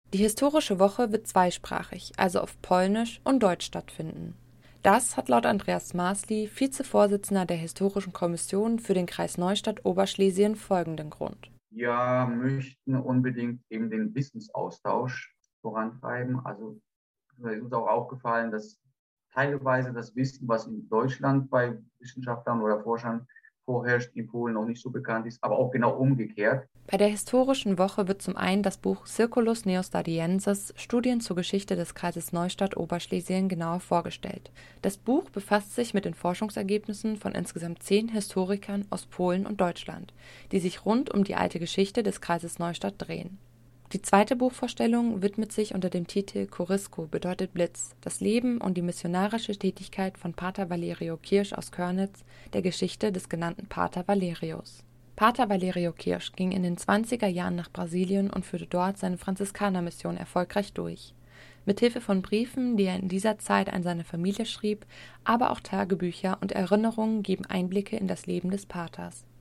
Die Historische Woche wird zweisprachig, also auf Polnisch und Deutsch stattfinden. Das hat laut Andreas Maßli, Vizevorsitzender der Historischen Kommission für den Kreis Neustadt-Oberschlesien, folgenden Grund. Wir möchten unbedingt eben den Wissensaustausch vorantreiben. Also ist uns auch aufgefallen, dass teilweise das Wissen, was in Deutschland bei Wissenschaftlern oder Forschern vorherrscht, in Polen noch nicht so bekannt ist, aber auch genau umgekehrt. Bei der Historischen Woche wird zum einen das Buch Circulus Neostadiensis Studien zur Geschichte des Kreises Neustadt-Oberschlesien genauer vorgestellt. Das Buch befasst sich mit den Forschungsergebnissen von insgesamt 10 Historikern aus Polen und Deutschland, die sich rund um die alte Geschichte des Kreises Neustadt drehen. Die zweite Buchvorstellung widmet sich unter dem Titel Corisco bedeutet Blitz, das Leben und die missionarische Tätigkeit von Pater Valerio Kirsch aus Körnitz, der Geschichte des genannten Pater Valerius. Pater Valerio Kirsch ging in den 20er Jahren nach Brasilien und führte dort seine Franziskanermission erfolgreich durch. Mithilfe von Briefen, die er in dieser Zeit an seine Familie schrieb, aber auch Tagebücher und Erinnerungen geben Einblicke in das Leben des Paters.